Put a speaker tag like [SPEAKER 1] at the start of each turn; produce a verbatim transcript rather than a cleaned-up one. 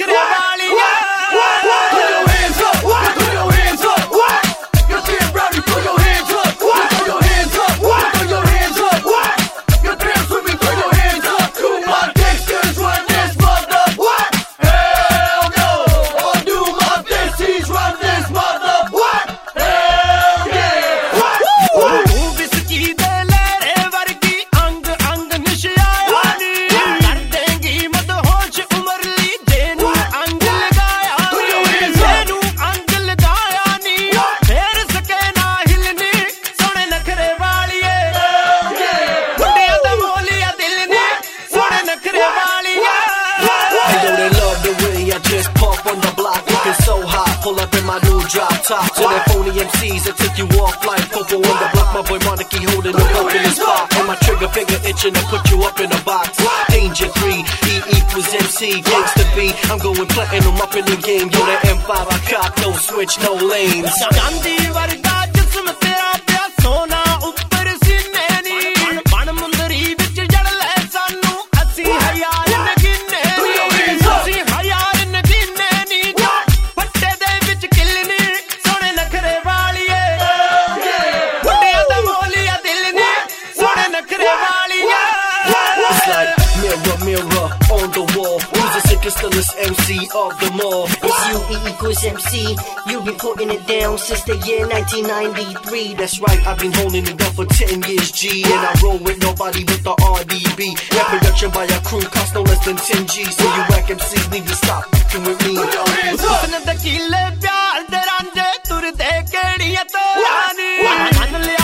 [SPEAKER 1] नखरे वालिया
[SPEAKER 2] Put your hands up, put your hands up. What? You're damn rowdy, put your hands up. Put your hands up, put your hands up. What? You're damn swimming, put your hands up. Do my gangsters run this mother? What? Hell no. Or do my besties run this mother? What? Hell yeah. What?
[SPEAKER 1] Whisky दे लहरे वर्गी अंग अंग निशायानी कर देंगी मदहोश उमर ली जेनू अंग लगाया जेनू अंग लगाया नी फेर सके ना हिलनी सोने नखरे वालिए बुढ़िया दा बोलिया दिल ने सोने नखरे वालिए
[SPEAKER 3] I know they love the way I just pump on the block, looking so hot. Pull up in my new drop top. To them phony M Cs that take you off like Popo on the block. My boy Monarchy holding the rope in his spot. And my trigger finger itching to put you up in a box. Danger three, E equals M C, gangsta B. I'm going platinum up in the game. Yo, that M five I cock, no switch, no lanes.
[SPEAKER 1] Gandhi वर्गा जिस्म तेरा प्या सोना ऊपर सीने नी बन मुंदरी विच जड़ ले सानू अस्सी हजार नगीने अस्सी हजार नगीने नी फट्टे दे विच किलनी सोने नखरे वालिए बुढ़िया दा बोलिया दिल ने सोने नखरे वालिए
[SPEAKER 3] It's like mirror, mirror on the wall. Who's the sickest, stillest M C of them all?
[SPEAKER 4] It's U E equals M C. You been putting it down since the year nineteen ninety-three.
[SPEAKER 3] That's right, I've been holding it down for ten years, G. And I roll with nobody but the R D B. That production by a crew cost no less than ten G. So you whack M Cs need to stop f***ing with me.
[SPEAKER 1] उसने दकीले प्यार दे रांझे तुर दे केड़ियां तो रानी